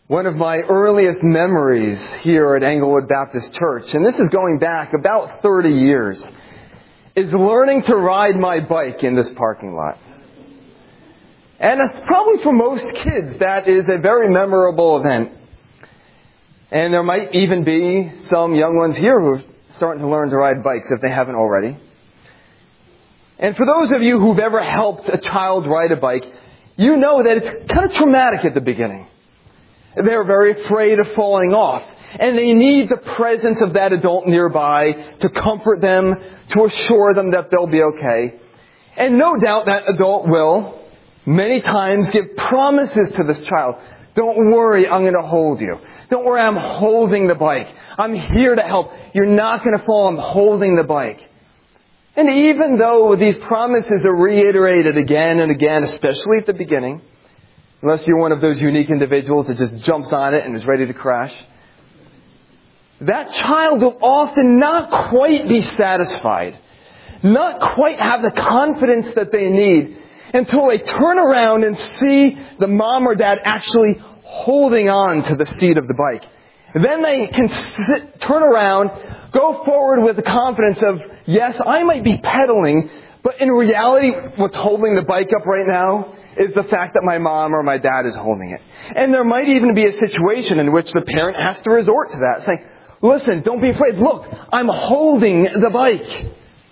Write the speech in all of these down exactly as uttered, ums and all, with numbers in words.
One of my earliest memories here at Englewood Baptist Church, and this is going back about thirty years, is learning to ride my bike in this parking lot. And probably for most kids, that is a very memorable event. And there might even be some young ones here who are starting to learn to ride bikes if they haven't already. And for those of you who've ever helped a child ride a bike, you know that it's kind of traumatic at the beginning. They're very afraid of falling off. And they need the presence of that adult nearby to comfort them, to assure them that they'll be okay. And no doubt that adult will, many times, give promises to this child. Don't worry, I'm going to hold you. Don't worry, I'm holding the bike. I'm here to help. You're not going to fall. I'm holding the bike. And even though these promises are reiterated again and again, especially at the beginning, unless you're one of those unique individuals that just jumps on it and is ready to crash, that child will often not quite be satisfied, not quite have the confidence that they need until they turn around and see the mom or dad actually holding on to the seat of the bike. Then they can sit, turn around, go forward with the confidence of, yes, I might be pedaling, but in reality, what's holding the bike up right now is the fact that my mom or my dad is holding it. And there might even be a situation in which the parent has to resort to that, saying, listen, don't be afraid. Look, I'm holding the bike.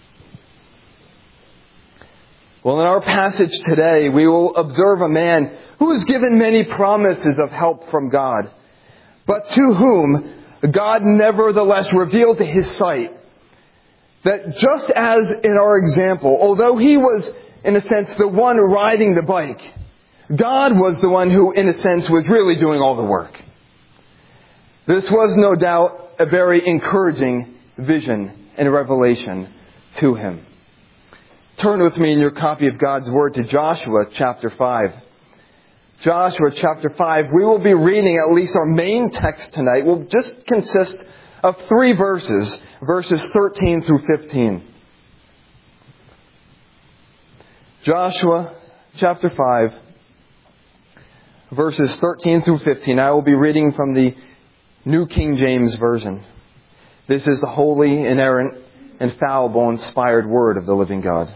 Well, in our passage today, we will observe a man who is given many promises of help from God, but to whom God nevertheless revealed to his sight that just as in our example, although he was, in a sense, the one riding the bike, God was the one who, in a sense, was really doing all the work. This was no doubt a very encouraging vision and revelation to him. Turn with me in your copy of God's Word to Joshua chapter five. Joshua chapter five, we will be reading at least our main text tonight will just consist of three verses, verses thirteen through fifteen. Joshua chapter five, verses thirteen through fifteen. I will be reading from the New King James Version. This is the holy, inerrant, infallible, inspired Word of the living God.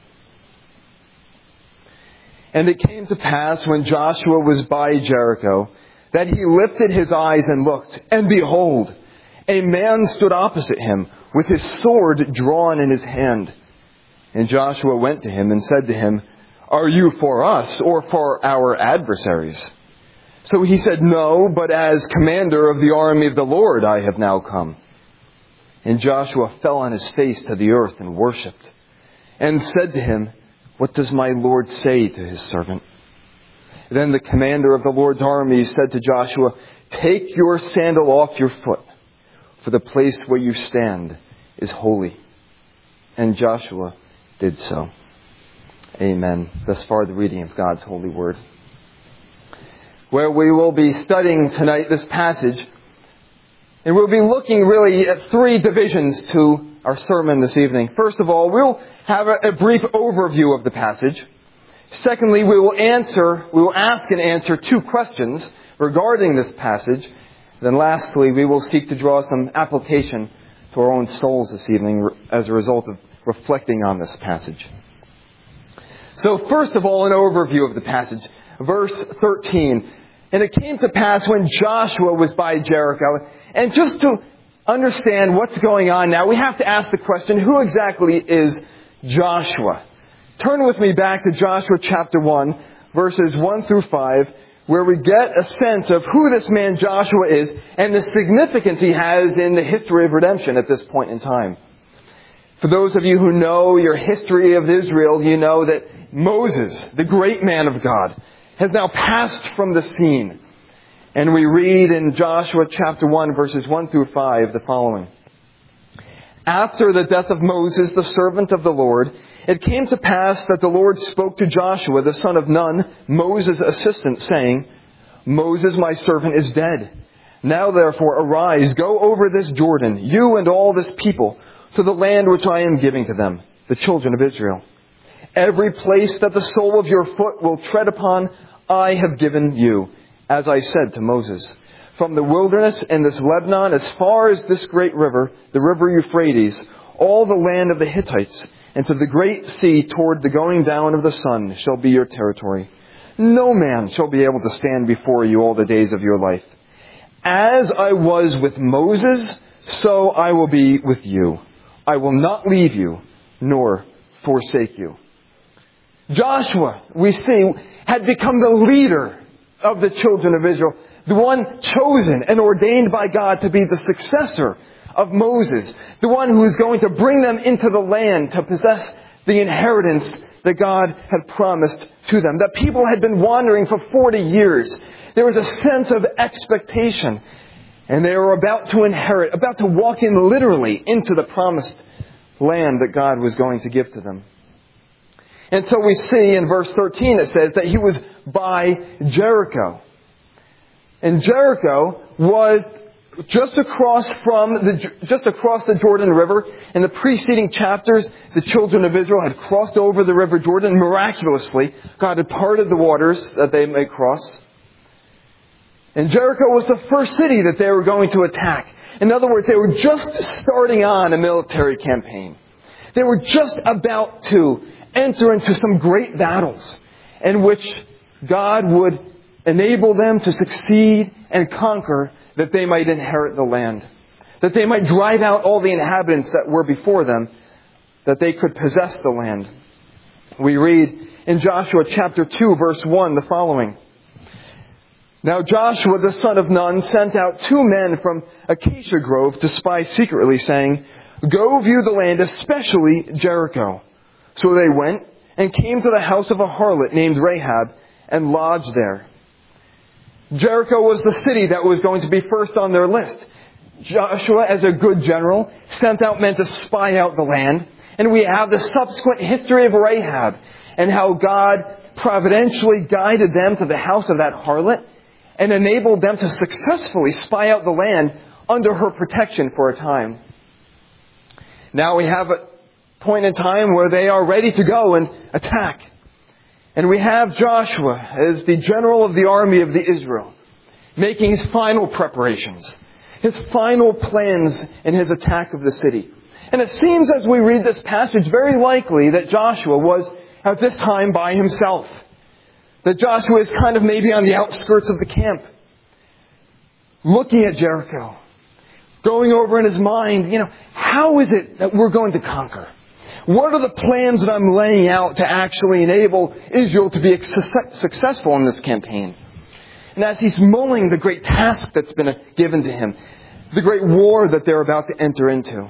And it came to pass when Joshua was by Jericho that he lifted his eyes and looked, and behold, a man stood opposite him with his sword drawn in his hand. And Joshua went to him and said to him, are you for us or for our adversaries? So he said, no, but as commander of the army of the Lord I have now come. And Joshua fell on his face to the earth and worshipped, and said to him, what does my Lord say to his servant? Then the commander of the Lord's army said to Joshua, take your sandal off your foot, for the place where you stand is holy. And Joshua did so. Amen. Thus far the reading of God's holy word. Where we will be studying tonight this passage, and we'll be looking really at three divisions to our sermon this evening. First of all, we'll have a, a brief overview of the passage. Secondly, we will answer, we will ask and answer two questions regarding this passage. Then lastly, we will seek to draw some application to our own souls this evening as a result of reflecting on this passage. So first of all, an overview of the passage. Verse thirteen. And it came to pass when Joshua was by Jericho. And just to understand what's going on now, we have to ask the question, who exactly is Joshua? Turn with me back to Joshua chapter one, verses one through five, where we get a sense of who this man Joshua is and the significance he has in the history of redemption at this point in time. For those of you who know your history of Israel, you know that Moses, the great man of God, has now passed from the scene. And we read in Joshua chapter one, verses one through five, the following. After the death of Moses, the servant of the Lord, it came to pass that the Lord spoke to Joshua, the son of Nun, Moses' assistant, saying, Moses, my servant, is dead. Now therefore arise, go over this Jordan, you and all this people, to the land which I am giving to them, the children of Israel. Every place that the sole of your foot will tread upon, I have given you, as I said to Moses. From the wilderness and this Lebanon as far as this great river, the river Euphrates, all the land of the Hittites, and to the great sea toward the going down of the sun shall be your territory. No man shall be able to stand before you all the days of your life. As I was with Moses, so I will be with you. I will not leave you, nor forsake you. Joshua, we see, had become the leader of the children of Israel, the one chosen and ordained by God to be the successor of Moses, the one who is going to bring them into the land to possess the inheritance that God had promised to them. That people had been wandering for forty years. There was a sense of expectation, and they were about to inherit, about to walk in literally into the promised land that God was going to give to them. And so we see in verse thirteen it says that he was by Jericho. And Jericho was just across from the, just across the Jordan River. In the preceding chapters, the children of Israel had crossed over the River Jordan. Miraculously, God had parted the waters that they may cross. And Jericho was the first city that they were going to attack. In other words, they were just starting on a military campaign. They were just about to enter into some great battles in which God would enable them to succeed and conquer, that they might inherit the land, that they might drive out all the inhabitants that were before them, that they could possess the land. We read in Joshua chapter two, verse one, the following. Now Joshua the son of Nun sent out two men from Acacia Grove to spy secretly, saying, Go view the land, especially Jericho. So they went and came to the house of a harlot named Rahab and lodged there. Jericho was the city that was going to be first on their list. Joshua, as a good general, sent out men to spy out the land. And we have the subsequent history of Rahab and how God providentially guided them to the house of that harlot and enabled them to successfully spy out the land under her protection for a time. Now we have a point in time where they are ready to go and attack. And we have Joshua as the general of the army of the Israel, making his final preparations, his final plans in his attack of the city. And it seems as we read this passage very likely that Joshua was at this time by himself. That Joshua is kind of maybe on the outskirts of the camp, looking at Jericho, going over in his mind, you know, how is it that we're going to conquer? What are the plans that I'm laying out to actually enable Israel to be successful in this campaign? And as he's mulling the great task that's been given to him, the great war that they're about to enter into,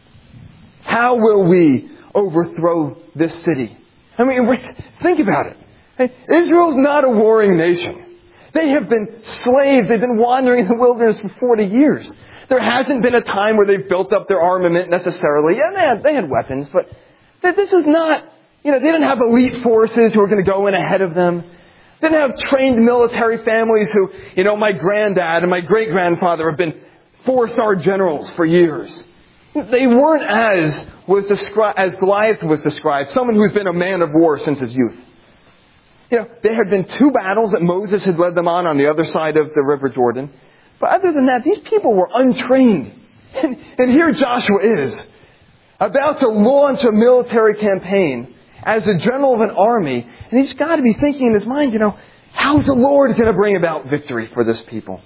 how will we overthrow this city? I mean, think about it. Israel's not a warring nation. They have been slaves. They've been wandering in the wilderness for forty years. There hasn't been a time where they've built up their armament necessarily. Yeah, they had, they had weapons, but this is not, you know, they didn't have elite forces who were going to go in ahead of them. They didn't have trained military families who, you know, my granddad and my great-grandfather have been four-star generals for years. They weren't as was described, as Goliath was described, someone who's been a man of war since his youth. You know, there had been two battles that Moses had led them on on the other side of the River Jordan. But other than that, these people were untrained. And, and here Joshua is, about to launch a military campaign as the general of an army. And he's got to be thinking in his mind, you know, how's the Lord going to bring about victory for this people?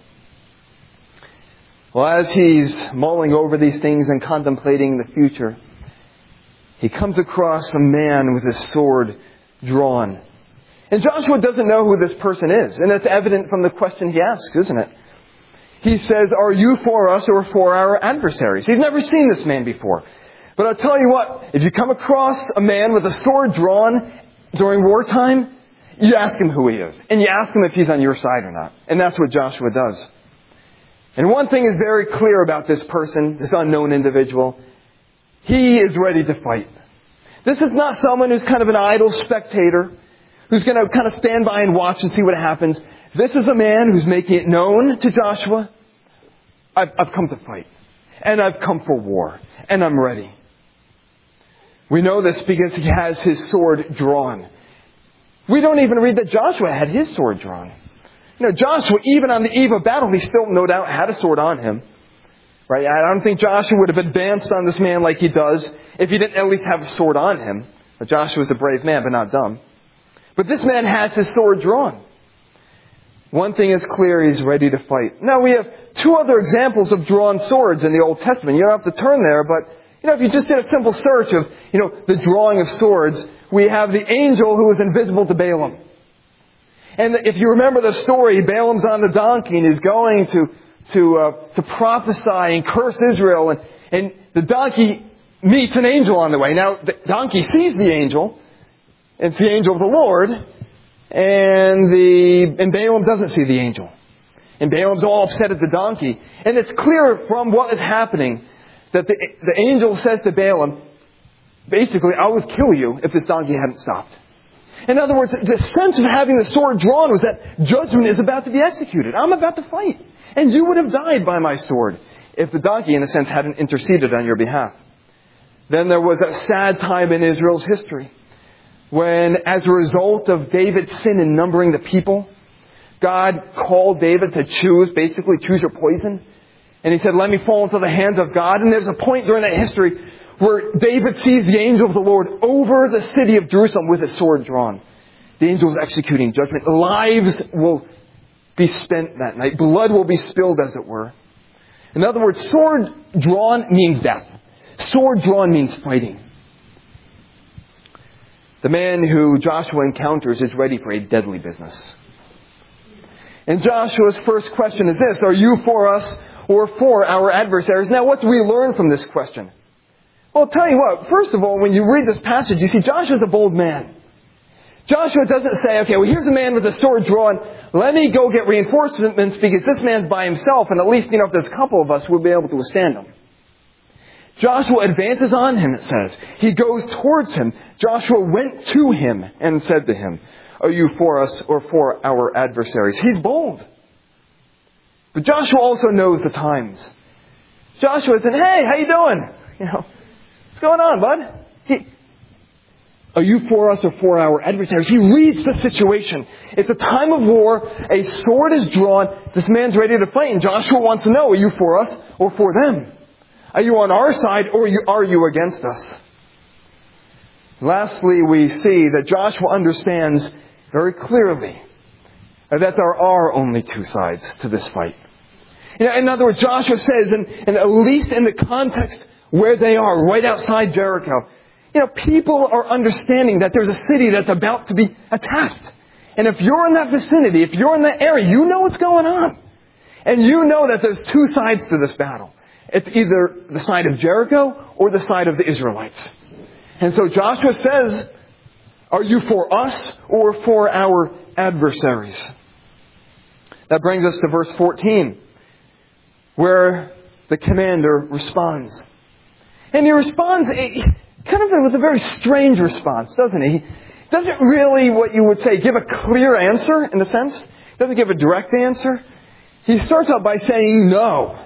Well, as he's mulling over these things and contemplating the future, he comes across a man with his sword drawn. And Joshua doesn't know who this person is. And it's evident from the question he asks, isn't it? He says, are you for us or for our adversaries? He's never seen this man before. But I'll tell you what, if you come across a man with a sword drawn during wartime, you ask him who he is. And you ask him if he's on your side or not. And that's what Joshua does. And one thing is very clear about this person, this unknown individual. He is ready to fight. This is not someone who's kind of an idle spectator, who's going to kind of stand by and watch and see what happens. This is a man who's making it known to Joshua, I've, I've come to fight. And I've come for war. And I'm ready. We know this because he has his sword drawn. We don't even read that Joshua had his sword drawn. You know, Joshua, even on the eve of battle, he still no doubt had a sword on him. Right? I don't think Joshua would have advanced on this man like he does if he didn't at least have a sword on him. But Joshua was a brave man, but not dumb. But this man has his sword drawn. One thing is clear, he's ready to fight. Now we have two other examples of drawn swords in the Old Testament. You don't have to turn there, but you know, if you just did a simple search of, you know, the drawing of swords, we have the angel who was invisible to Balaam. And if you remember the story, Balaam's on the donkey and he's going to to uh, to prophesy and curse Israel, and, and the donkey meets an angel on the way. Now the donkey sees the angel, it's the angel of the Lord, and the and Balaam doesn't see the angel. And Balaam's all upset at the donkey. And it's clear from what is happening that the, the angel says to Balaam, basically, I would kill you if this donkey hadn't stopped. In other words, the sense of having the sword drawn was that judgment is about to be executed. I'm about to fight. And you would have died by my sword if the donkey, in a sense, hadn't interceded on your behalf. Then there was a sad time in Israel's history when, as a result of David's sin in numbering the people, God called David to choose, basically choose your poison. And he said, let me fall into the hands of God. And there's a point during that history where David sees the angel of the Lord over the city of Jerusalem with his sword drawn. The angel is executing judgment. Lives will be spent that night. Blood will be spilled, as it were. In other words, sword drawn means death. Sword drawn means fighting. The man who Joshua encounters is ready for a deadly business. And Joshua's first question is this: are you for us or for our adversaries? Now, what do we learn from this question? Well, I'll tell you what. First of all, when you read this passage, you see Joshua's a bold man. Joshua doesn't say, okay, well, here's a man with a sword drawn. Let me go get reinforcements because this man's by himself, and at least, you know, if there's a couple of us, we'll be able to withstand him. Joshua advances on him, it says. He goes towards him. Joshua went to him and said to him, are you for us or for our adversaries? He's bold. But Joshua also knows the times. Joshua said, hey, how you doing? You know, what's going on, bud? He, are you for us or for our adversaries? He reads the situation. It's a time of war. A sword is drawn. This man's ready to fight. And Joshua wants to know, are you for us or for them? Are you on our side or are you against us? Lastly, we see that Joshua understands very clearly that there are only two sides to this fight. You know, in other words, Joshua says, and, and at least in the context where they are, right outside Jericho, you know, people are understanding that there's a city that's about to be attacked. And if you're in that vicinity, if you're in that area, you know what's going on. And you know that there's two sides to this battle. It's either the side of Jericho or the side of the Israelites. And so Joshua says, are you for us or for our adversaries? That brings us to verse fourteen, where the commander responds. And he responds kind of with a very strange response, doesn't he? He doesn't really, what you would say, give a clear answer, in a sense. He doesn't give a direct answer. He starts out by saying no.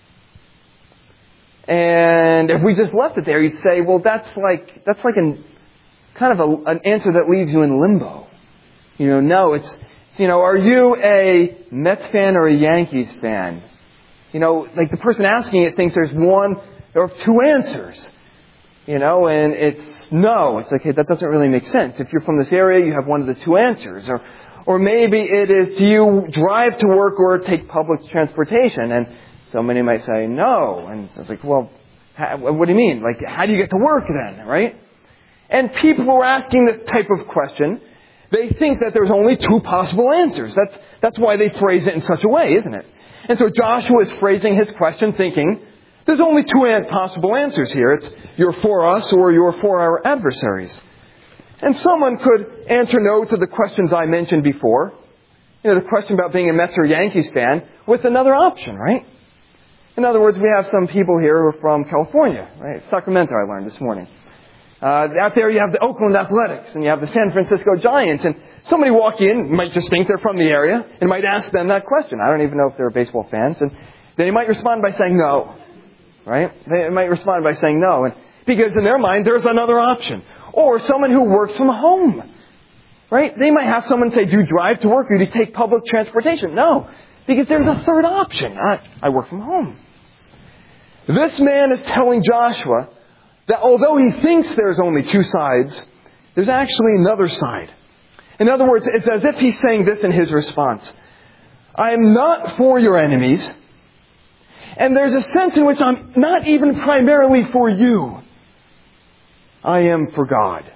And if we just left it there, you'd say, well, that's like that's like an kind of a, an answer that leaves you in limbo. You know, no, it's, you know, are you a Mets fan or a Yankees fan? You know, like the person asking it thinks there's one or two answers. You know, and it's no. It's like, hey, that doesn't really make sense. If you're from this area, you have one of the two answers. Or, or maybe it is, do you drive to work or take public transportation? And so many might say no. And it's like, well, how, what do you mean? Like, how do you get to work then, right? And people who are asking this type of question, they think that there's only two possible answers. That's, that's why they phrase it in such a way, isn't it? And so Joshua is phrasing his question thinking, there's only two possible answers here. It's you're for us or you're for our adversaries. And someone could answer no to the questions I mentioned before. You know, the question about being a Mets or Yankees fan with another option, right? In other words, we have some people here who are from California, right? Sacramento, I learned this morning. Uh, out there you have the Oakland Athletics and you have the San Francisco Giants. And somebody walk in, might just think they're from the area and might ask them that question. I don't even know if they're baseball fans. And they might respond by saying no. Right? They might respond by saying no. And because in their mind, there's another option. Or someone who works from home. Right? They might have someone say, do you drive to work or do you take public transportation? No, because there's a third option. I, I work from home. This man is telling Joshua that although he thinks there's only two sides, there's actually another side. In other words, it's as if he's saying this in his response. I am not for your enemies, and there's a sense in which I'm not even primarily for you. I am for God.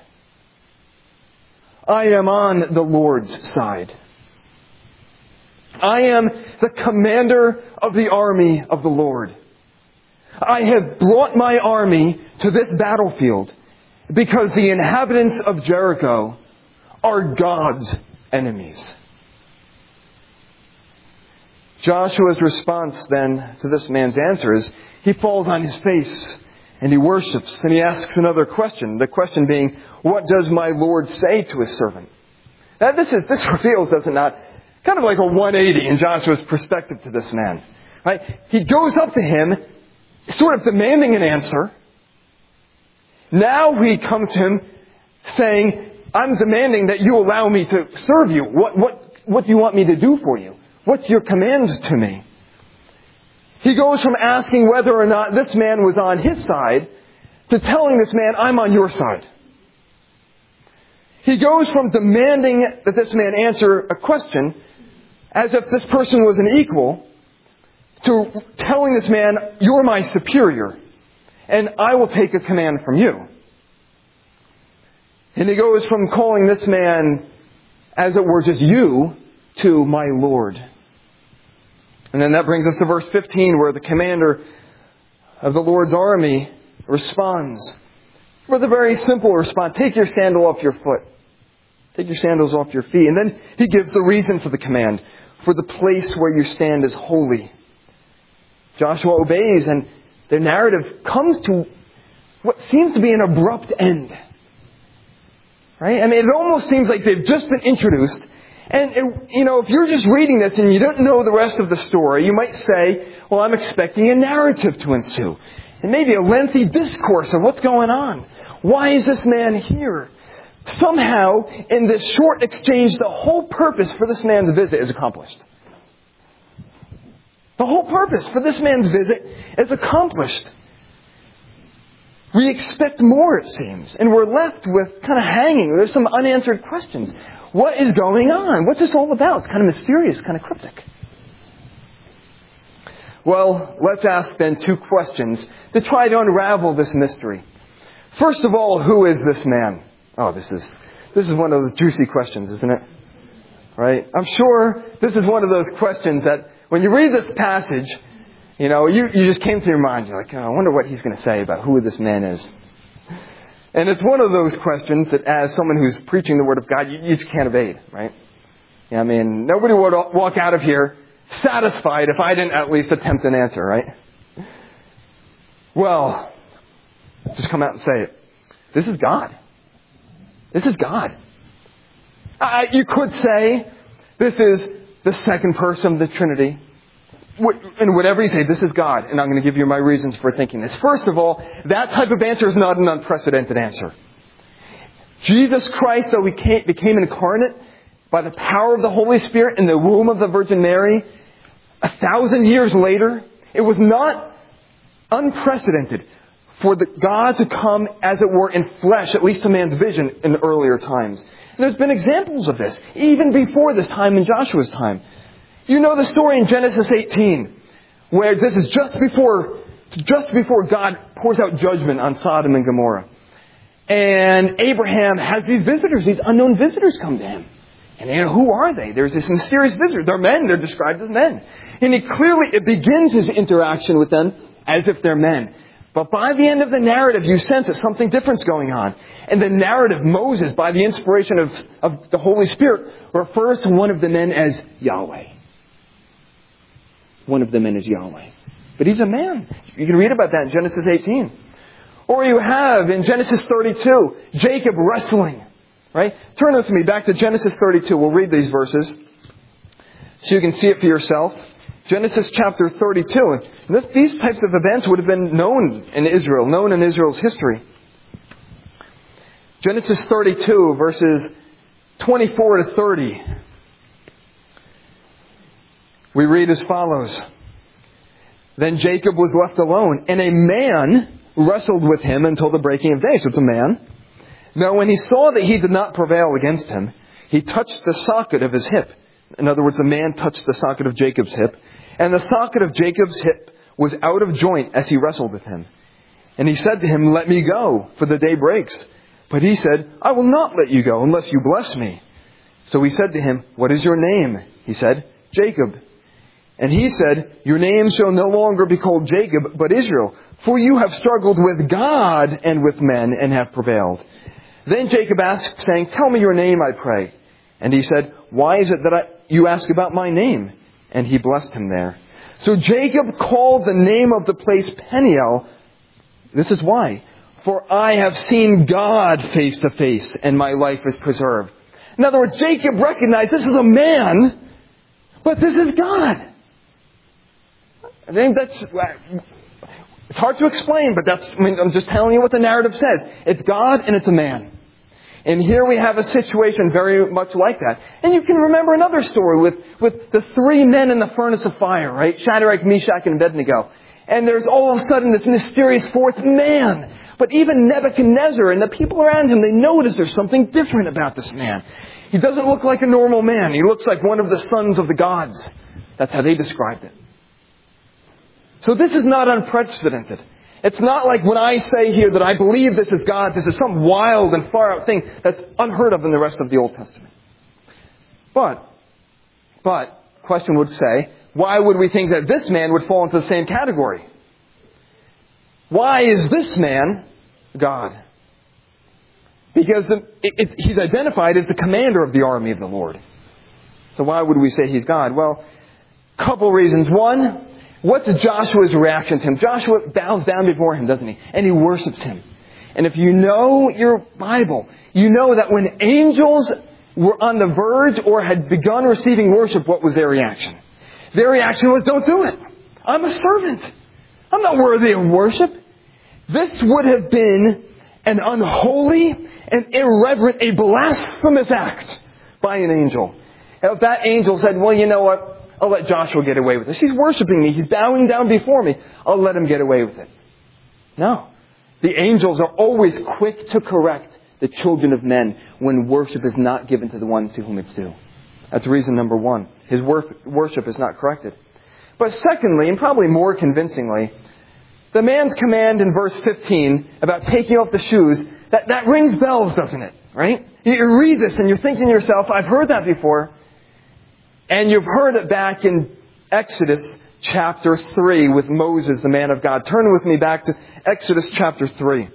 I am on the Lord's side. I am the commander of the army of the Lord. I have brought my army to this battlefield because the inhabitants of Jericho are God's enemies. Joshua's response then to this man's answer is he falls on his face and he worships and he asks another question. The question being, what does my Lord say to his servant? Now this is this reveals, does it not, kind of like a one eighty in Joshua's perspective to this man. Right? He goes up to him, sort of demanding an answer. Now he comes to him saying, I'm demanding that you allow me to serve you. What, what, what do you want me to do for you? What's your command to me? He goes from asking whether or not this man was on his side to telling this man, I'm on your side. He goes from demanding that this man answer a question as if this person was an equal to telling this man, you're my superior and I will take a command from you. And he goes from calling this man, as it were, just you, to my Lord. And then that brings us to verse fifteen, where the commander of the Lord's army responds with a very simple response. Take your sandal off your foot. Take your sandals off your feet. And then he gives the reason for the command. For the place where you stand is holy. Joshua obeys, and the narrative comes to what seems to be an abrupt end. Right? I mean, it almost seems like they've just been introduced. And, it, you know, if you're just reading this and you don't know the rest of the story, you might say, well, I'm expecting a narrative to ensue. And maybe a lengthy discourse of what's going on. Why is this man here? Somehow, in this short exchange, the whole purpose for this man's visit is accomplished. The whole purpose for this man's visit is accomplished. We expect more, it seems, and we're left with kind of hanging. There's some unanswered questions. What is going on? What's this all about? It's kind of mysterious, kind of cryptic. Well, let's ask then two questions to try to unravel this mystery. First of all, who is this man? Oh, this is this is one of those juicy questions, isn't it? Right? I'm sure this is one of those questions that when you read this passage, you know, you, you just came to your mind. You're like, oh, I wonder what he's going to say about who this man is. And it's one of those questions that as someone who's preaching the Word of God, you, you just can't evade, right? Yeah, I mean, nobody would walk out of here satisfied if I didn't at least attempt an answer, right? Well, just come out and say it. This is God. This is God. Uh, you could say this is the second person of the Trinity. And whatever you say, this is God, and I'm going to give you my reasons for thinking this. First of all, that type of answer is not an unprecedented answer. Jesus Christ, though he became incarnate by the power of the Holy Spirit in the womb of the Virgin Mary, a thousand years later, it was not unprecedented for the God to come, as it were, in flesh, at least to man's vision in earlier times. And there's been examples of this, even before this time in Joshua's time. You know the story in Genesis eighteen, where this is just before, just before God pours out judgment on Sodom and Gomorrah. And Abraham has these visitors, these unknown visitors come to him. And you know, who are they? There's this mysterious visitor. They're men. They're described as men. And he clearly, it begins his interaction with them as if they're men. But by the end of the narrative, you sense that something different's going on. And the narrative, Moses, by the inspiration of, of the Holy Spirit, refers to one of the men as Yahweh. One of the men is Yahweh. But he's a man. You can read about that in Genesis eighteen. Or you have in Genesis thirty-two, Jacob wrestling. Right? Turn with me back to Genesis thirty-two. We'll read these verses so you can see it for yourself. Genesis chapter thirty-two. And this, these types of events would have been known in Israel, known in Israel's history. Genesis thirty-two, verses twenty-four to thirty, we read as follows. Then Jacob was left alone, and a man wrestled with him until the breaking of day. So it's a man. Now when he saw that he did not prevail against him, he touched the socket of his hip. In other words, the man touched the socket of Jacob's hip, and the socket of Jacob's hip was out of joint as he wrestled with him. And he said to him, "Let me go, for the day breaks." But he said, "I will not let you go unless you bless me." So he said to him, "What is your name?" He said, "Jacob." And he said, "Your name shall no longer be called Jacob, but Israel, for you have struggled with God and with men and have prevailed." Then Jacob asked, saying, "Tell me your name, I pray." And he said, "Why is it that I, you ask about my name?" And he blessed him there. So Jacob called the name of the place Peniel. This is why. "For I have seen God face to face, and my life is preserved." In other words, Jacob recognized this is a man, but this is God. I think that's, it's hard to explain, but that's, I mean, I'm just telling you what the narrative says. It's God and it's a man. And here we have a situation very much like that. And you can remember another story with, with the three men in the furnace of fire, right? Shadrach, Meshach, and Abednego. And there's all of a sudden this mysterious fourth man. But even Nebuchadnezzar and the people around him, they notice there's something different about this man. He doesn't look like a normal man. He looks like one of the sons of the gods. That's how they described it. So this is not unprecedented. It's not like when I say here that I believe this is God, this is some wild and far out thing that's unheard of in the rest of the Old Testament. But, but, question would say, why would we think that this man would fall into the same category? Why is this man God? Because the, it, it, he's identified as the commander of the army of the Lord. So why would we say he's God? Well, couple reasons. One, what's Joshua's reaction to him? Joshua bows down before him, doesn't he? And he worships him. And if you know your Bible, you know that when angels were on the verge or had begun receiving worship, what was their reaction? Their reaction was, "Don't do it. I'm a servant. I'm not worthy of worship." This would have been an unholy and irreverent, a blasphemous act by an angel. And if that angel said, "Well, you know what? I'll let Joshua get away with this. He's worshiping me. He's bowing down before me. I'll let him get away with it." No. The angels are always quick to correct the children of men when worship is not given to the one to whom it's due. That's reason number one. His worship is not corrected. But secondly, and probably more convincingly, the man's command in verse fifteen about taking off the shoes, that, that rings bells, doesn't it? Right? You read this and you're thinking to yourself, I've heard that before. And you've heard it back in Exodus chapter three with Moses, the man of God. Turn with me back to Exodus chapter three.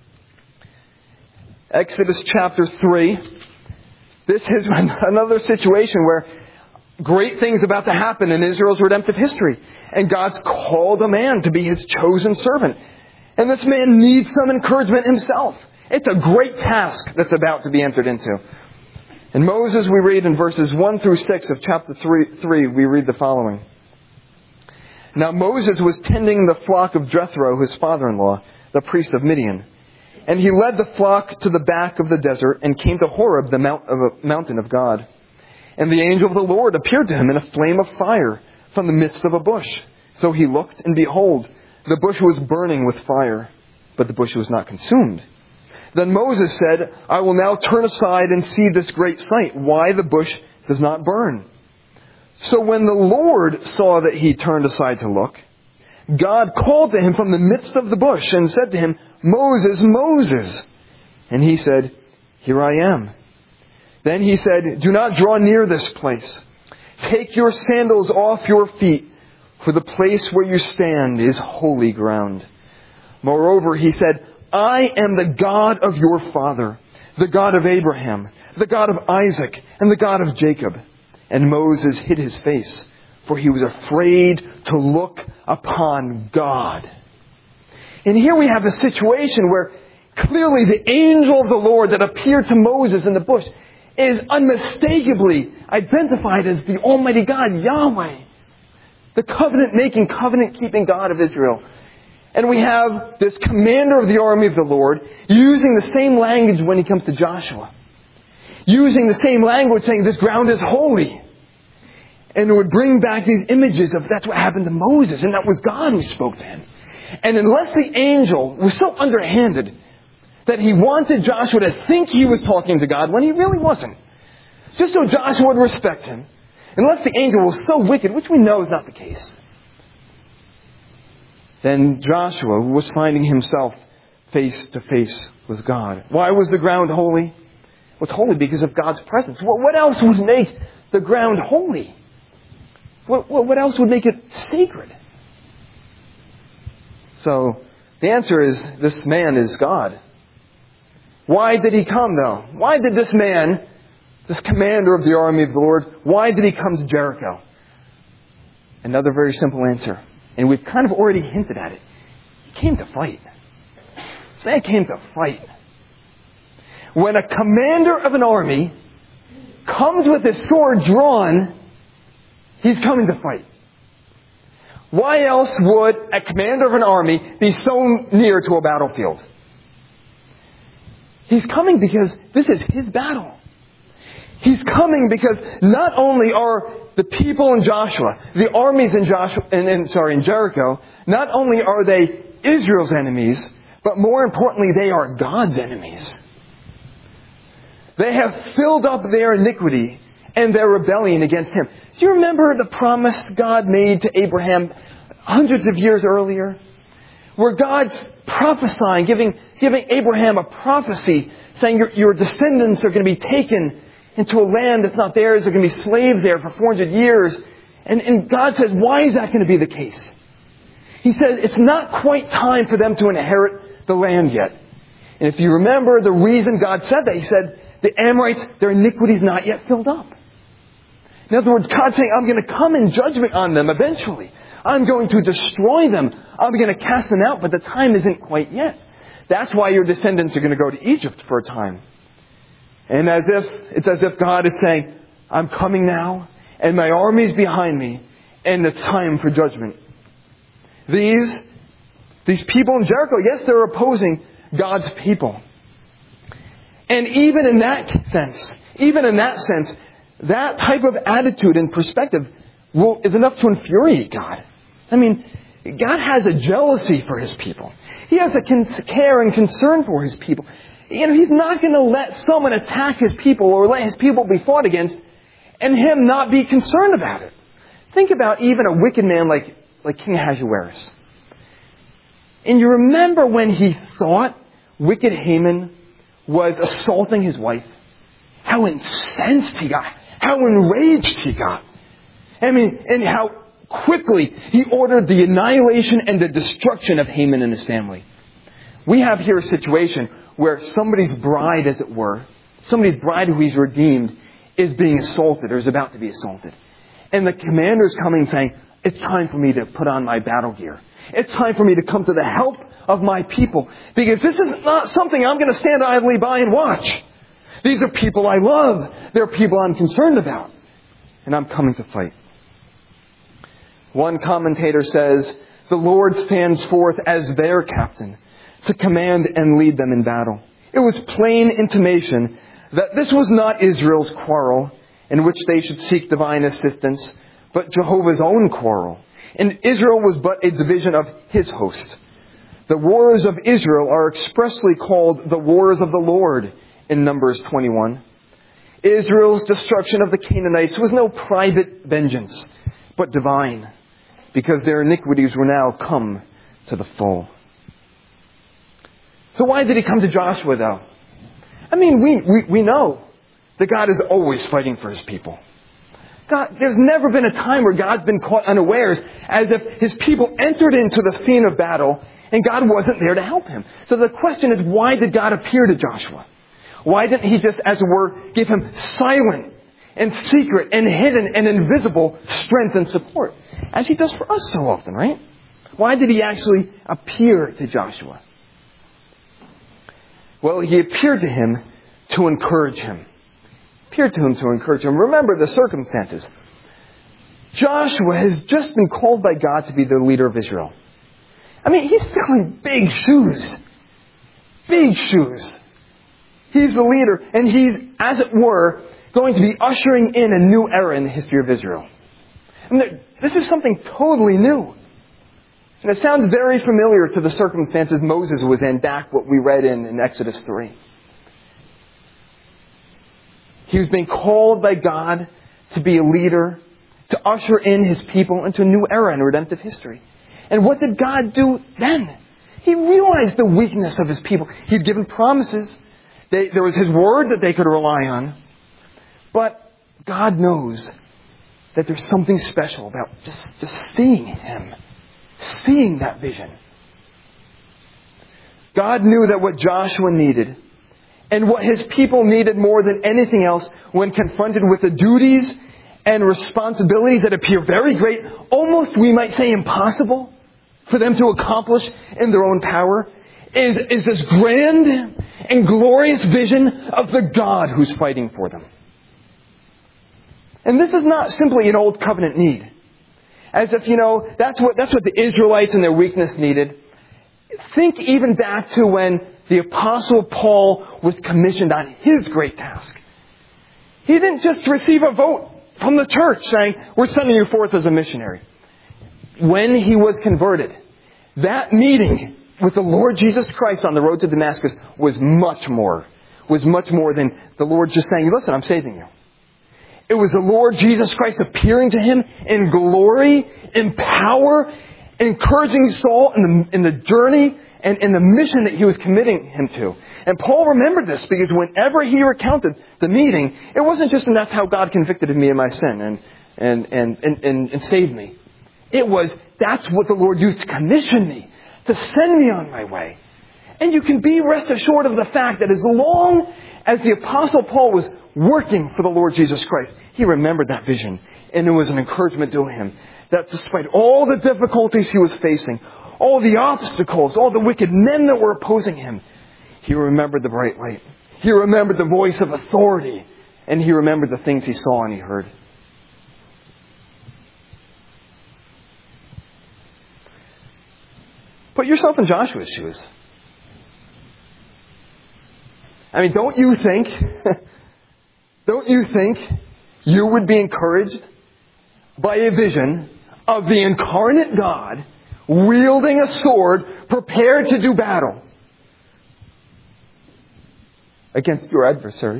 Exodus chapter three. This is another situation where great things about to happen in Israel's redemptive history. And God's called a man to be His chosen servant. And this man needs some encouragement himself. It's a great task that's about to be entered into. In Moses, we read in verses one through six of chapter three, we read the following. Now Moses was tending the flock of Jethro, his father-in-law, the priest of Midian. And he led the flock to the back of the desert and came to Horeb, the mount of a mountain of God. And the angel of the Lord appeared to him in a flame of fire from the midst of a bush. So he looked, and behold, the bush was burning with fire, but the bush was not consumed. Then Moses said, I will now turn aside and see this great sight, why the bush does not burn. So when the Lord saw that he turned aside to look, God called to him from the midst of the bush and said to him, Moses, Moses. And he said, Here I am. Then he said, Do not draw near this place. Take your sandals off your feet, for the place where you stand is holy ground. Moreover, he said, I am the God of your father, the God of Abraham, the God of Isaac, and the God of Jacob. And Moses hid his face, for he was afraid to look upon God. And here we have a situation where clearly the angel of the Lord that appeared to Moses in the bush is unmistakably identified as the Almighty God, Yahweh, the covenant-making, covenant-keeping God of Israel. And we have this commander of the army of the Lord using the same language when he comes to Joshua. using the same language, saying this ground is holy. And it would bring back these images of that's what happened to Moses, and that was God who spoke to him. And unless the angel was so underhanded that he wanted Joshua to think he was talking to God when he really wasn't, just so Joshua would respect him, unless the angel was so wicked, which we know is not the case, then Joshua was finding himself face to face with God. Why was the ground holy? Well, it's holy because of God's presence. What else would make the ground holy? What, what else would make it sacred? So, the answer is, this man is God. Why did he come, though? Why did this man, this commander of the army of the Lord, why did he come to Jericho? Another very simple answer. And we've kind of already hinted at it. He came to fight. This man came to fight. When a commander of an army comes with his sword drawn, he's coming to fight. Why else would a commander of an army be so near to a battlefield? He's coming because this is his battle. He's coming because not only are the people in Joshua, the armies in Joshua, in, in, sorry, in Jericho, not only are they Israel's enemies, but more importantly, they are God's enemies. They have filled up their iniquity and their rebellion against Him. Do you remember the promise God made to Abraham hundreds of years earlier? Where God's prophesying, giving, giving Abraham a prophecy, saying your, your descendants are going to be taken into a land that's not theirs. They're going to be slaves there for four hundred years. And, and God says, why is that going to be the case? He says, it's not quite time for them to inherit the land yet. And if you remember the reason God said that, He said, the Amorites, their iniquity is not yet filled up. In other words, God's saying, I'm going to come in judgment on them eventually. I'm going to destroy them. I'm going to cast them out, but the time isn't quite yet. That's why your descendants are going to go to Egypt for a time. And as if, it's as if God is saying, I'm coming now, and my army's behind me, and it's time for judgment. These, these people in Jericho, yes, they're opposing God's people. And even in that sense, even in that sense, that type of attitude and perspective will, is enough to infuriate God. I mean, God has a jealousy for His people. He has a con- care and concern for His people. You know, He's not going to let someone attack His people or let His people be fought against and Him not be concerned about it. Think about even a wicked man like, like King Ahasuerus. And you remember when he thought wicked Haman was assaulting his wife? How incensed he got. How enraged he got. I mean, and how quickly he ordered the annihilation and the destruction of Haman and his family. We have here a situation where somebody's bride, as it were, somebody's bride who he's redeemed, is being assaulted or is about to be assaulted. And the commander is coming saying, it's time for me to put on my battle gear. It's time for me to come to the help of my people. Because this is not something I'm going to stand idly by and watch. These are people I love. They're people I'm concerned about. And I'm coming to fight. One commentator says, the Lord stands forth as their captain to command and lead them in battle. It was plain intimation that this was not Israel's quarrel in which they should seek divine assistance, but Jehovah's own quarrel. And Israel was but a division of His host. The wars of Israel are expressly called the wars of the Lord in Numbers twenty-one. Israel's destruction of the Canaanites was no private vengeance, but divine, because their iniquities were now come to the full. So why did He come to Joshua, though? I mean, we, we, we know that God is always fighting for His people. God, there's never been a time where God's been caught unawares, as if His people entered into the scene of battle and God wasn't there to help him. So the question is, why did God appear to Joshua? Why didn't He just, as it were, give him silent and secret and hidden and invisible strength and support, as He does for us so often, right? Why did He actually appear to Joshua? Well, He appeared to him to encourage him. Appeared to him to encourage him. Remember the circumstances. Joshua has just been called by God to be the leader of Israel. I mean, he's filling big shoes. Big shoes. He's the leader, and he's, as it were, going to be ushering in a new era in the history of Israel. And this is something totally new. And it sounds very familiar to the circumstances Moses was in back what we read in, in Exodus three. He was being called by God to be a leader, to usher in his people into a new era in redemptive history. And what did God do then? He realized the weakness of his people. He'd given promises. They, there was his word that they could rely on. But God knows that there's something special about just, just seeing him. Seeing that vision. God knew that what Joshua needed and what his people needed more than anything else when confronted with the duties and responsibilities that appear very great, almost we might say impossible for them to accomplish in their own power, is, is this grand and glorious vision of the God who's fighting for them. And this is not simply an old covenant need. As if, you know, that's what, that's what the Israelites in their weakness needed. Think even back to when the Apostle Paul was commissioned on his great task. He didn't just receive a vote from the church saying, we're sending you forth as a missionary. When he was converted, that meeting with the Lord Jesus Christ on the road to Damascus was much more, was much more than the Lord just saying, listen, I'm saving you. It was the Lord Jesus Christ appearing to him in glory, in power, encouraging Saul in the, in the journey and in the mission that he was committing him to. And Paul remembered this because whenever he recounted the meeting, it wasn't just, and that's how God convicted me of my sin and, and, and, and, and, and saved me. It was, that's what the Lord used to commission me, to send me on my way. And you can be rest assured of the fact that as long as the Apostle Paul was working for the Lord Jesus Christ, he remembered that vision. And it was an encouragement to him that despite all the difficulties he was facing, all the obstacles, all the wicked men that were opposing him, he remembered the bright light. He remembered the voice of authority. And he remembered the things he saw and he heard. Put yourself in Joshua's shoes. I mean, don't you think, don't you think you would be encouraged by a vision of the incarnate God wielding a sword, prepared to do battle against your adversaries?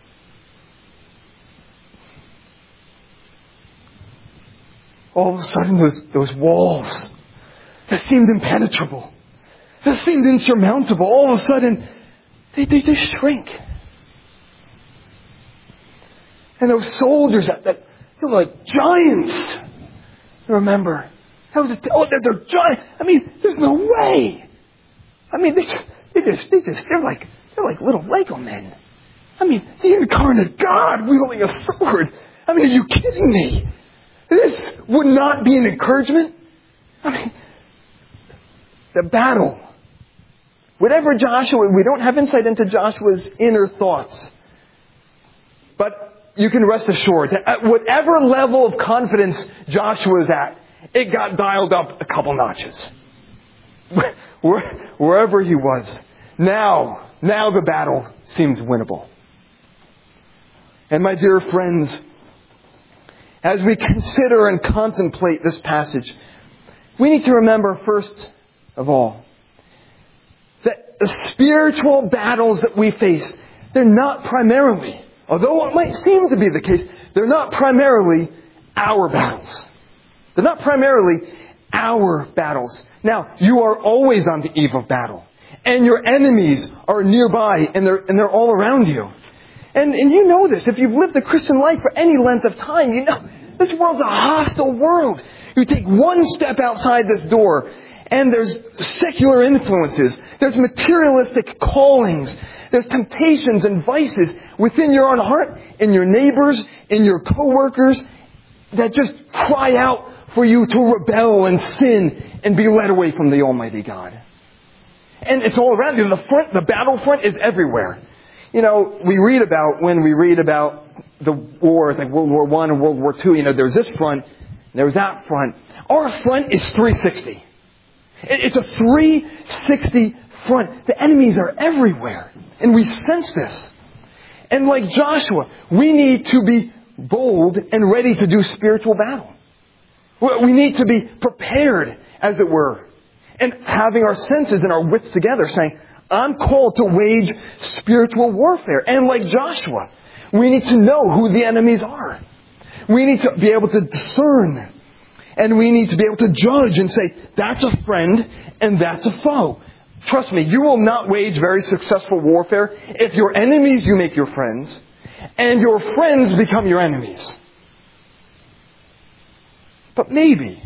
All of a sudden, those, those walls that seemed impenetrable, that seemed insurmountable, all of a sudden, they, they just shrink. And those soldiers that, that they were like giants. Remember, that was a, oh, they're, they're giant. I mean, there's no way. I mean, they, they just, they just, they're like, they're like little Lego men. I mean, the incarnate God wielding a sword. I mean, are you kidding me? This would not be an encouragement. I mean, the battle. Whatever Joshua, we don't have insight into Joshua's inner thoughts. But you can rest assured that at whatever level of confidence Joshua was at, it got dialed up a couple notches. Wherever he was. Now, now the battle seems winnable. And my dear friends, as we consider and contemplate this passage, we need to remember first of all that the spiritual battles that we face, they're not primarily, although it might seem to be the case, they're not primarily our battles. They're not primarily our battles. Now, you are always on the eve of battle. And your enemies are nearby and they're, and they're all around you. And, and you know this. If you've lived the Christian life for any length of time, you know this world's a hostile world. You take one step outside this door and there's secular influences. There's materialistic callings. There's temptations and vices within your own heart, in your neighbors, in your coworkers, that just cry out for you to rebel and sin and be led away from the Almighty God. And it's all around you. The front, the battlefront is everywhere. You know, we read about, when we read about the wars, like World War One and World War Two, you know, there's this front, there's that front. Our front is three sixty. It's a three sixty front. The enemies are everywhere. And we sense this. And like Joshua, we need to be bold and ready to do spiritual battle. We need to be prepared, as it were, and having our senses and our wits together, saying, I'm called to wage spiritual warfare. And like Joshua, we need to know who the enemies are. We need to be able to discern. And we need to be able to judge and say, that's a friend and that's a foe. Trust me, you will not wage very successful warfare if your enemies you make your friends and your friends become your enemies. But maybe,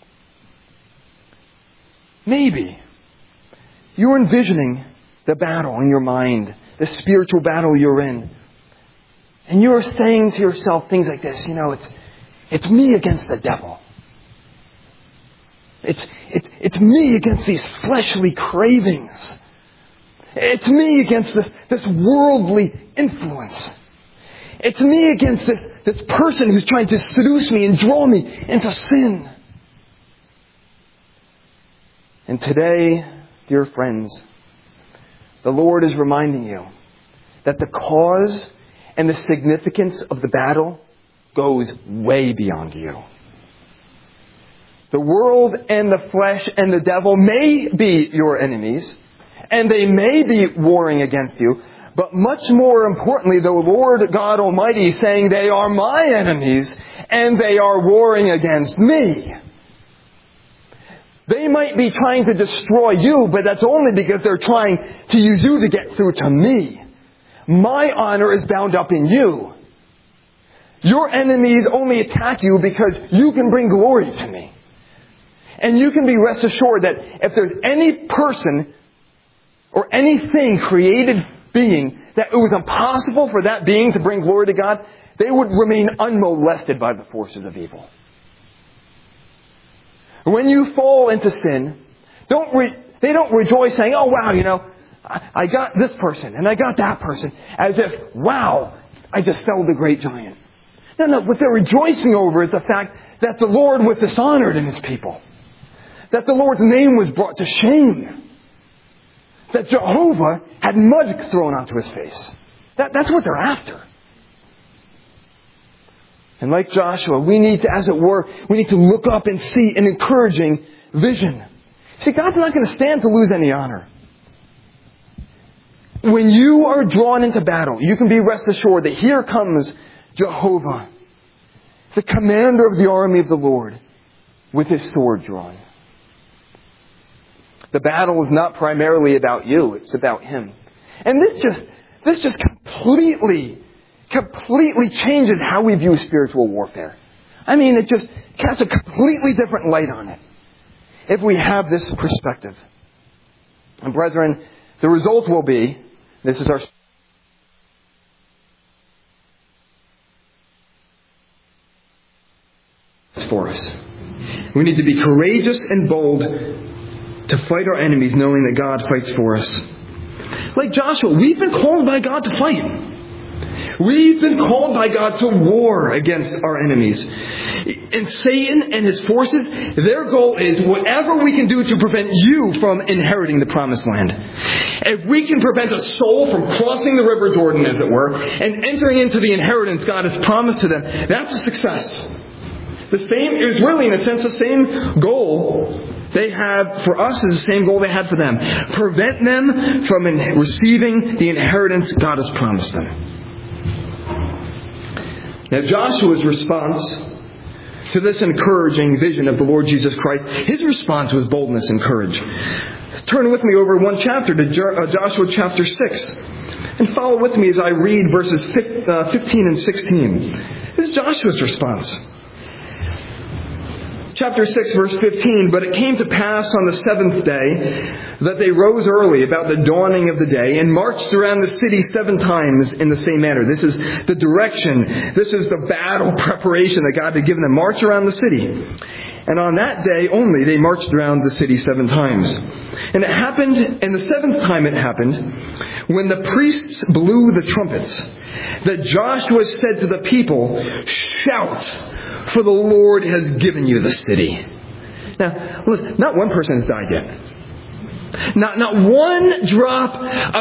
maybe you're envisioning the battle in your mind, the spiritual battle you're in. And you're saying to yourself things like this, you know, it's it's me against the devil. It's, it's, it's me against these fleshly cravings. It's me against this, this worldly influence. It's me against this, this person who's trying to seduce me and draw me into sin. And today, dear friends, the Lord is reminding you that the cause and the significance of the battle goes way beyond you. The world and the flesh and the devil may be your enemies, and they may be warring against you, but much more importantly, the Lord God Almighty is saying they are my enemies, and they are warring against me. They might be trying to destroy you, but that's only because they're trying to use you to get through to me. My honor is bound up in you. Your enemies only attack you because you can bring glory to me. And you can be rest assured that if there's any person or anything, created being, that it was impossible for that being to bring glory to God, they would remain unmolested by the forces of evil. When you fall into sin, don't re- they don't rejoice saying, oh wow, you know, I, I got this person and I got that person, as if, wow, I just felled the great giant. No, no, what they're rejoicing over is the fact that the Lord was dishonored in His people. That the Lord's name was brought to shame. That Jehovah had mud thrown onto His face. That, that's what they're after. And like Joshua, we need to, as it were, we need to look up and see an encouraging vision. See, God's not going to stand to lose any honor. When you are drawn into battle, you can be rest assured that here comes Jehovah, the commander of the army of the Lord, with His sword drawn. The battle is not primarily about you, it's about Him. And this just, this just completely, completely changes how we view spiritual warfare. I mean, it just casts a completely different light on it if we have this perspective. And brethren, the result will be, this is our for us. We need to be courageous and bold to fight our enemies, knowing that God fights for us. Like Joshua, we've been called by God to fight. We've been called by God to war against our enemies. And Satan and his forces, their goal is whatever we can do to prevent you from inheriting the promised land. If we can prevent a soul from crossing the river Jordan, as it were, and entering into the inheritance God has promised to them, that's a success. The same is really, in a sense, the same goal they have for us is the same goal they had for them. Prevent them from in- receiving the inheritance God has promised them. Now, Joshua's response to this encouraging vision of the Lord Jesus Christ, his response was boldness and courage. Turn with me over one chapter to Joshua chapter six. And follow with me as I read verses fifteen and sixteen. This is Joshua's response. Chapter six, verse fifteen, but it came to pass on the seventh day that they rose early about the dawning of the day and marched around the city seven times in the same manner. This is the direction. This is the battle preparation that God had given them. March around the city. And on that day only, they marched around the city seven times. And it happened, and the seventh time it happened, when the priests blew the trumpets, that Joshua said to the people, shout, for the Lord has given you the city. Now, listen, not one person has died yet. Not, not one drop of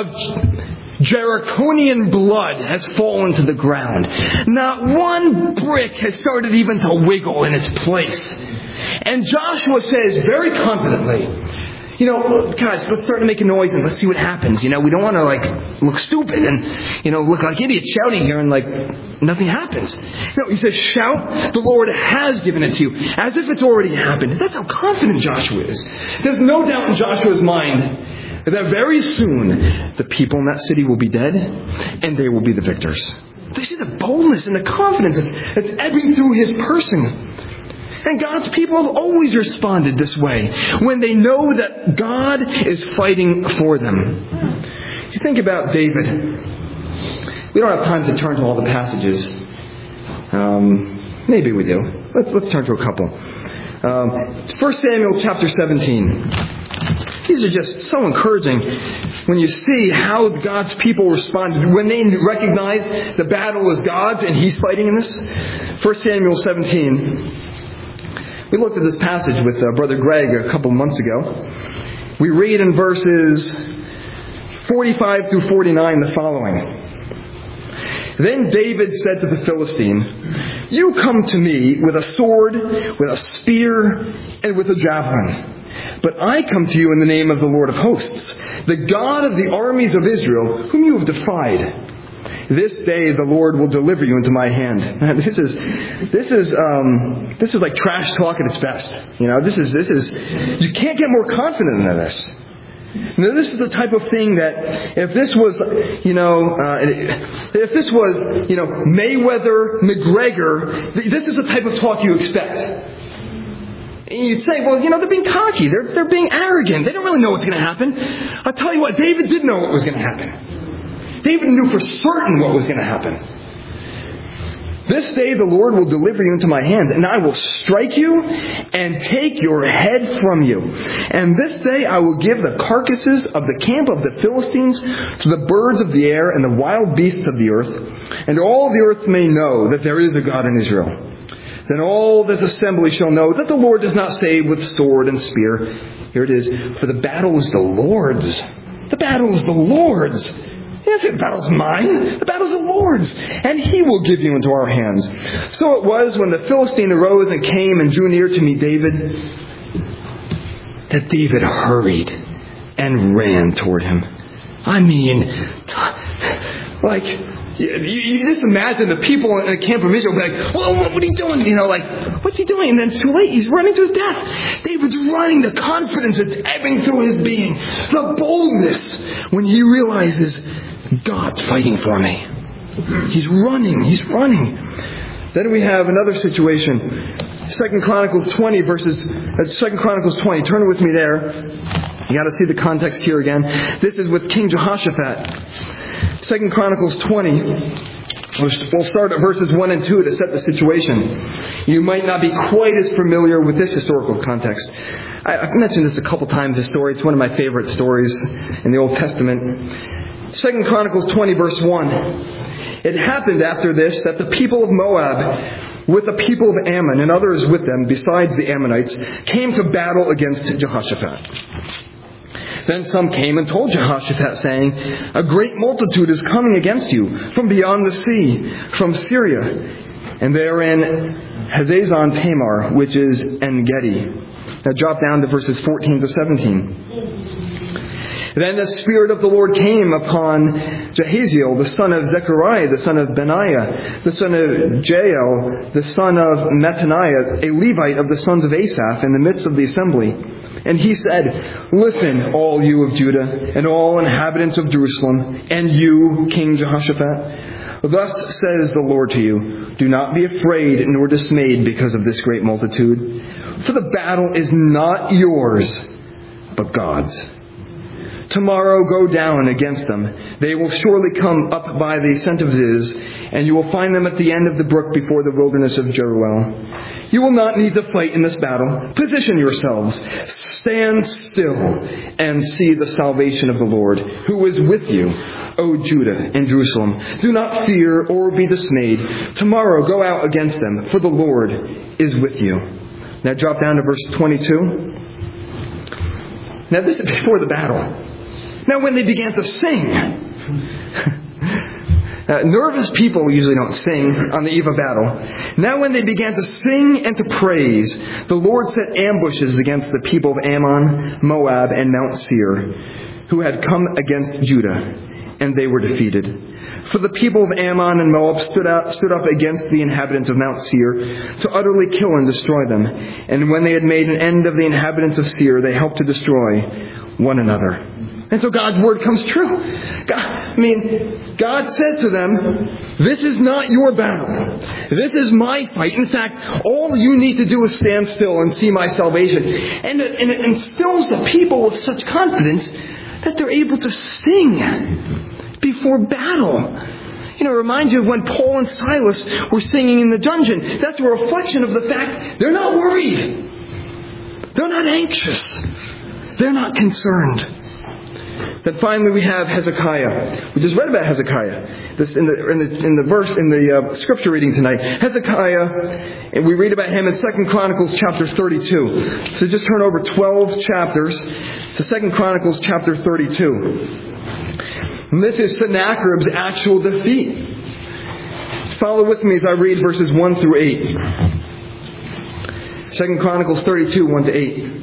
Jericonian blood has fallen to the ground. Not one brick has started even to wiggle in its place. And Joshua says very confidently, you know, guys, let's start to make a noise and let's see what happens. You know, we don't want to, like, look stupid and, you know, look like idiots shouting here and, like, nothing happens. No, he says, shout, the Lord has given it to you, as if it's already happened. That's how confident Joshua is. There's no doubt in Joshua's mind that very soon the people in that city will be dead and they will be the victors. They see the boldness and the confidence that's, that's ebbing through his person. And God's people have always responded this way when they know that God is fighting for them. You think about David. We don't have time to turn to all the passages. Um, maybe we do. Let's, let's turn to a couple. Um, First Samuel chapter seventeen. These are just so encouraging when you see how God's people responded when they recognize the battle is God's and He's fighting in this. First Samuel seventeen. We looked at this passage with uh, Brother Greg a couple months ago. We read in verses forty-five through forty-nine the following. Then David said to the Philistine, "You come to me with a sword, with a spear, and with a javelin. But I come to you in the name of the Lord of hosts, the God of the armies of Israel, whom you have defied. This day the Lord will deliver you into my hand." This is, this is, um, this is like trash talk at its best. You know, this is, this is, you can't get more confident than this. Now, this is the type of thing that if this was, you know, uh, if this was, you know, Mayweather, McGregor, this is the type of talk you expect. And you'd say, well, you know, they're being cocky. They're, they're being arrogant. They don't really know what's going to happen. I'll tell you what, David did know what was going to happen. David knew for certain what was going to happen. This day the Lord will deliver you into my hand, and I will strike you and take your head from you. And this day I will give the carcasses of the camp of the Philistines to the birds of the air and the wild beasts of the earth, and all the earth may know that there is a God in Israel. Then all this assembly shall know that the Lord does not save with sword and spear. Here it is. For the battle is the Lord's. The battle is the Lord's. He doesn't say the battle's mine. The battle's the Lord's. And He will give you into our hands. So it was when the Philistine arose and came and drew near to meet David, that David hurried and ran toward him. I mean, like, you, you just imagine the people in the camp of Israel be like, "Whoa, what are you doing?" You know, like, what's he doing? And then it's too late. He's running to his death. David's running, the confidence that's ebbing through his being. The boldness when he realizes God's fighting for me. He's running. He's running. Then we have another situation. Second Chronicles twenty verses, uh, Second Chronicles twenty. Turn with me there. You got to see the context here again. This is with King Jehoshaphat. Second Chronicles twenty. We'll start at verses one and two to set the situation. You might not be quite as familiar with this historical context. I, I've mentioned this a couple times, this story. It's one of my favorite stories in the Old Testament. Second Chronicles twenty verse one. It happened after this that the people of Moab, with the people of Ammon and others with them besides the Ammonites, came to battle against Jehoshaphat. Then some came and told Jehoshaphat, saying, "A great multitude is coming against you from beyond the sea, from Syria, and they are in Hazazon Tamar, which is En-Gedi." Now drop down to verses fourteen to seventeen. Then the Spirit of the Lord came upon Jehaziel, the son of Zechariah, the son of Benaiah, the son of Jael, the son of Mattaniah, a Levite of the sons of Asaph, in the midst of the assembly. And he said, "Listen, all you of Judah, and all inhabitants of Jerusalem, and you, King Jehoshaphat. Thus says the Lord to you, do not be afraid nor dismayed because of this great multitude. For the battle is not yours, but God's. Tomorrow go down against them. They will surely come up by the ascent of Ziz, and you will find them at the end of the brook before the wilderness of Jeruel. You will not need to fight in this battle. Position yourselves. Stand still and see the salvation of the Lord, who is with you, O Judah and Jerusalem. Do not fear or be dismayed. Tomorrow go out against them, for the Lord is with you." Now drop down to verse twenty-two. Now this is before the battle. Now when they began to sing, uh, nervous people usually don't sing on the eve of battle. Now when they began to sing and to praise, the Lord set ambushes against the people of Ammon, Moab, and Mount Seir, who had come against Judah, and they were defeated. For the people of Ammon and Moab stood up, stood up against the inhabitants of Mount Seir to utterly kill and destroy them. And when they had made an end of the inhabitants of Seir, they helped to destroy one another. And so God's word comes true. God, I mean, God said to them, this is not your battle. This is my fight. In fact, all you need to do is stand still and see my salvation. And it, and it instills the people with such confidence that they're able to sing before battle. You know, it reminds you of when Paul and Silas were singing in the dungeon. That's a reflection of the fact they're not worried. They're not anxious. They're not concerned. Then finally we have Hezekiah. We just read about Hezekiah. This in the in the in the verse in the uh, scripture reading tonight. Hezekiah, and we read about him in Second Chronicles chapter thirty-two. So just turn over twelve chapters to Second Chronicles chapter thirty-two. And this is Sennacherib's actual defeat. Follow with me as I read verses one through eight. Second Chronicles thirty-two, one to eight.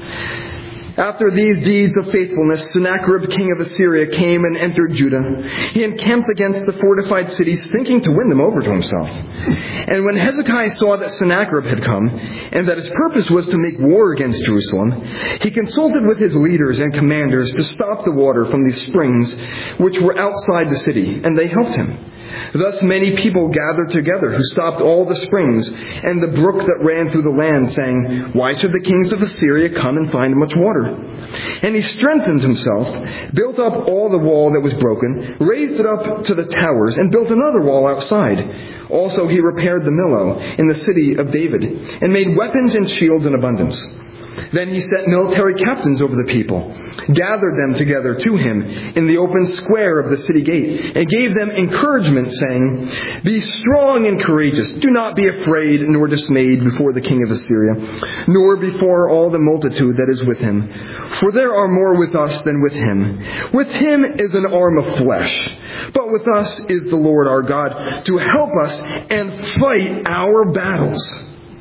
After these deeds of faithfulness, Sennacherib, king of Assyria, came and entered Judah. He encamped against the fortified cities, thinking to win them over to himself. And when Hezekiah saw that Sennacherib had come, and that his purpose was to make war against Jerusalem, he consulted with his leaders and commanders to stop the water from these springs which were outside the city, and they helped him. Thus many people gathered together who stopped all the springs and the brook that ran through the land, saying, why should the kings of Assyria come and find much water? And he strengthened himself, built up all the wall that was broken, raised it up to the towers, and built another wall outside. Also he repaired the Millo in the city of David, and made weapons and shields in abundance. Then he set military captains over the people, gathered them together to him in the open square of the city gate, and gave them encouragement, saying, be strong and courageous. Do not be afraid nor dismayed before the king of Assyria, nor before all the multitude that is with him. For there are more with us than with him. With him is an arm of flesh, but with us is the Lord our God to help us and fight our battles.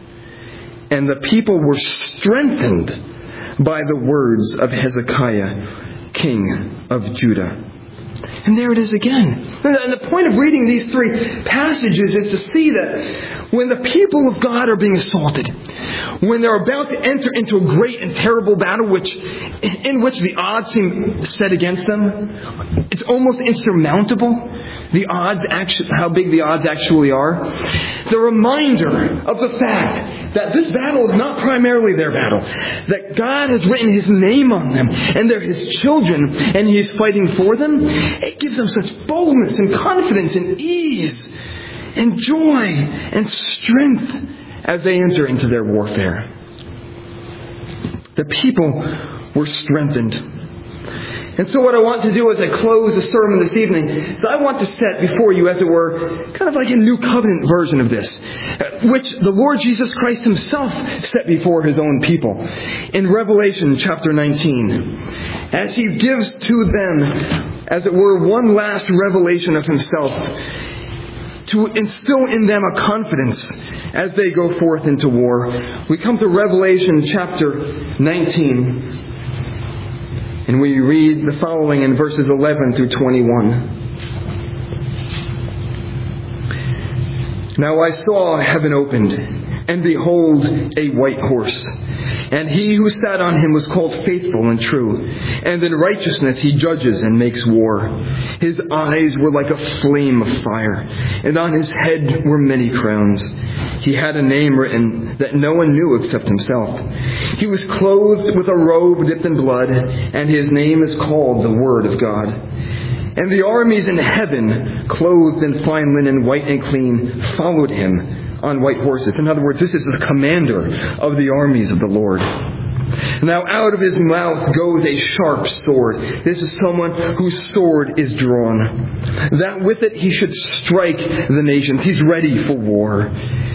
And the people were strengthened by the words of Hezekiah, king of Judah. And there it is again. And the point of reading these three passages is to see that when the people of God are being assaulted, when they're about to enter into a great and terrible battle which, in which the odds seem set against them, it's almost insurmountable, the odds actually, how big the odds actually are. The reminder of the fact that this battle is not primarily their battle, that God has written His name on them, and they're His children, and He is fighting for them, it gives them such boldness and confidence and ease and joy and strength as they enter into their warfare. The people were strengthened. And so what I want to do as I close the sermon this evening is I want to set before you, as it were, kind of like a new covenant version of this, which the Lord Jesus Christ Himself set before His own people. In Revelation chapter nineteen, as He gives to them, as it were, one last revelation of Himself, to instill in them a confidence as they go forth into war. We come to Revelation chapter nineteen. And we read the following in verses eleven through twenty-one. Now I saw heaven opened, and behold, a white horse. And he who sat on him was called Faithful and True. And in righteousness he judges and makes war. His eyes were like a flame of fire, and on his head were many crowns. He had a name written that no one knew except himself. He was clothed with a robe dipped in blood, and his name is called the Word of God. And the armies in heaven, clothed in fine linen, white and clean, followed him on white horses. In other words, this is the commander of the armies of the Lord. Now out of his mouth goes a sharp sword. This is someone whose sword is drawn, that with it he should strike the nations. He's ready for war.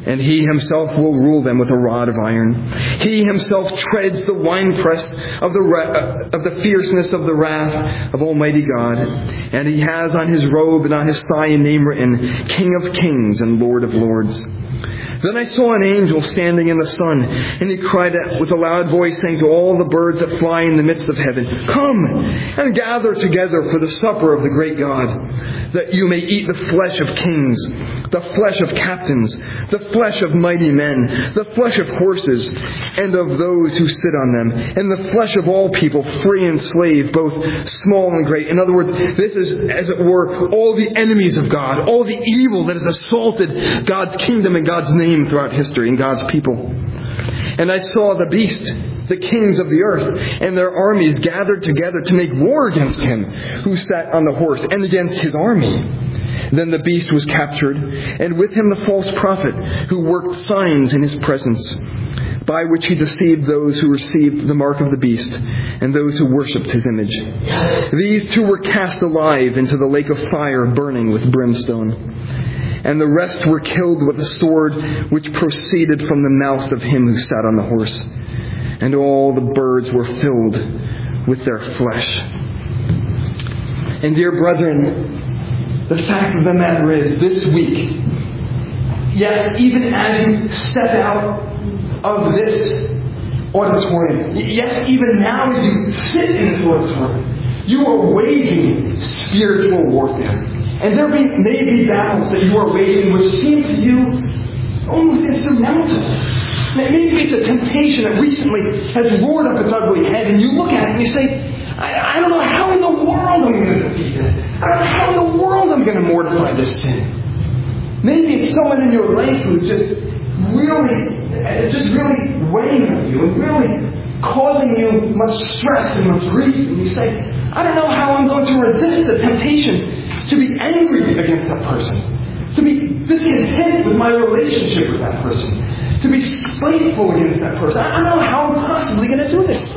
And he himself will rule them with a rod of iron. He himself treads the winepress of the ra- of the fierceness of the wrath of Almighty God. And he has on his robe and on his thigh a name written, King of Kings and Lord of Lords. Then I saw an angel standing in the sun, and he cried out with a loud voice, saying to all the birds that fly in the midst of heaven, Come and gather together for the supper of the great God, that you may eat the flesh of kings, the flesh of captains, the flesh of mighty men, the flesh of horses, and of those who sit on them, and the flesh of all people, free and slave, both small and great. In other words, this is, as it were, all the enemies of God, all the evil that has assaulted God's kingdom and God's name throughout history and God's people. And I saw the beast, the kings of the earth, and their armies gathered together to make war against him who sat on the horse and against his army. Then the beast was captured, and with him the false prophet who worked signs in his presence, by which he deceived those who received the mark of the beast and those who worshipped his image. These two were cast alive into the lake of fire burning with brimstone. And the rest were killed with a sword which proceeded from the mouth of him who sat on the horse. And all the birds were filled with their flesh. And dear brethren, the fact of the matter is, this week, yes, even as you step out of this auditorium, yes, even now as you sit in this auditorium, you are waging spiritual warfare. And there be, may be battles that you are waging which seem to you almost insurmountable. Maybe it's a temptation that recently has roared up its ugly head, and you look at it and you say, I, I don't know how in the world I'm going to defeat this. I don't know how in the world I'm going to mortify this sin. Maybe it's someone in your life who's just really, it's just really weighing on you and really causing you much stress and much grief. And you say, I don't know how I'm going to resist the temptation to be angry against that person, to be discontent with my relationship with that person, to be spiteful against that person. I don't know how I'm possibly going to do this.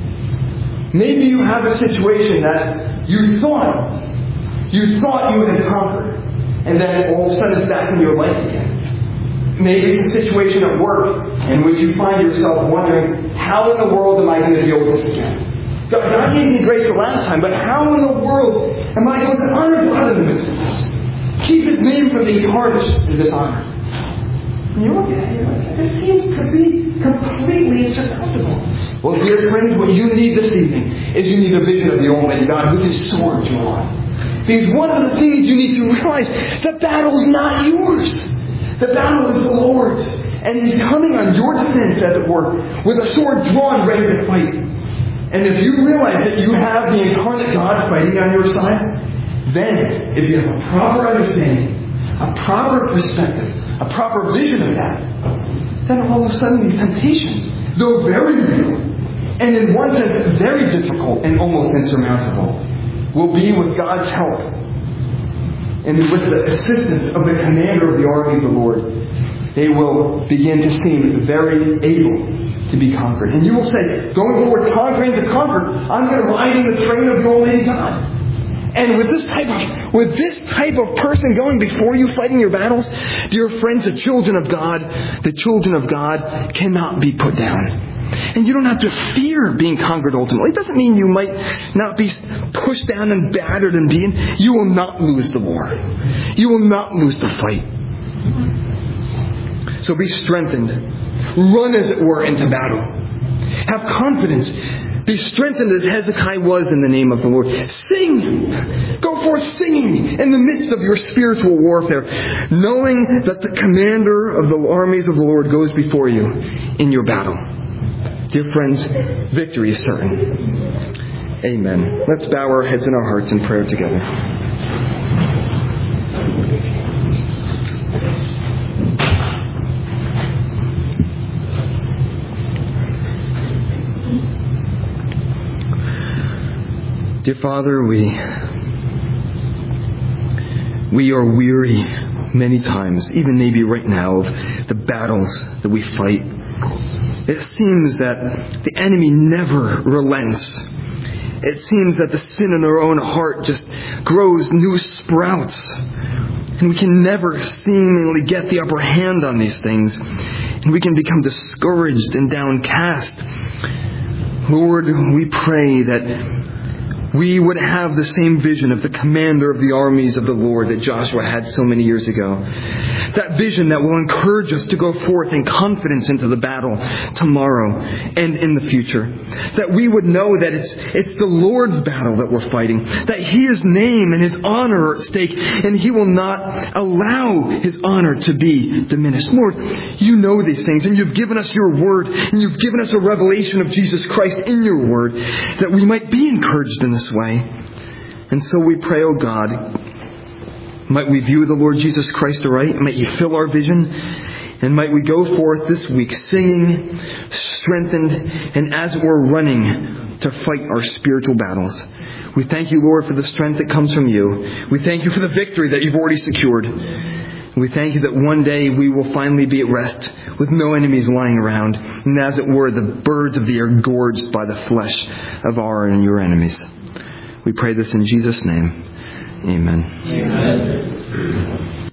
Maybe you have a situation that you thought you thought you had conquered, and then all of a sudden it's back in your life again. Maybe it's a situation at work in which you find yourself wondering, how in the world am I going to deal with this again? God, God gave me grace the last time, but how in the world am I going to honor God in the midst of this? Keep His name from being tarnished in this honor. And you look at it, you're like, this seems to be completely insurmountable. Well, dear friends, what you need this evening is you need a vision of the Almighty God with His sword drawn. Because one of the things you need to realize, the battle's not yours. The battle is the Lord's. And He's coming on your defense, as it were, with a sword drawn ready to fight. And if you realize that you have the incarnate God fighting on your side, then if you have a proper understanding, a proper perspective, a proper vision of that, then all of a sudden these temptations, though very real, and in one sense very difficult and almost insurmountable, will be with God's help and with the assistance of the commander of the army of the Lord, they will begin to seem very able to be conquered. And you will say, going forward, conquering to conquer, I'm going to ride in the train of the Almighty God. And with this type of with this type of person going before you, fighting your battles, dear friends, the children of God, the children of God cannot be put down. And you don't have to fear being conquered ultimately. It doesn't mean you might not be pushed down and battered and beaten. You will not lose the war. You will not lose the fight. So be strengthened. Run, as it were, into battle. Have confidence. Be strengthened as Hezekiah was in the name of the Lord. Sing! Go forth singing in the midst of your spiritual warfare, knowing that the commander of the armies of the Lord goes before you in your battle. Dear friends, victory is certain. Amen. Let's bow our heads and our hearts in prayer together. Dear Father, we we are weary many times, even maybe right now, of the battles that we fight. It seems that the enemy never relents. It seems that the sin in our own heart just grows new sprouts. And we can never seemingly get the upper hand on these things. And we can become discouraged and downcast. Lord, we pray that we would have the same vision of the commander of the armies of the Lord that Joshua had so many years ago. That vision that will encourage us to go forth in confidence into the battle tomorrow and in the future. That we would know that it's, it's the Lord's battle that we're fighting. That His name and His honor are at stake, and He will not allow His honor to be diminished. Lord, You know these things, and You've given us Your word, and You've given us a revelation of Jesus Christ in Your word, that we might be encouraged in this way. And so we pray, oh God, might we view the Lord Jesus Christ aright, might You fill our vision, and might we go forth this week singing, strengthened, and as it were running to fight our spiritual battles. We thank You, Lord, for the strength that comes from You. We thank You for the victory that You've already secured. We thank You that one day we will finally be at rest with no enemies lying around, and as it were, the birds of the air gorged by the flesh of our and Your enemies. We pray this in Jesus' name. Amen. Amen.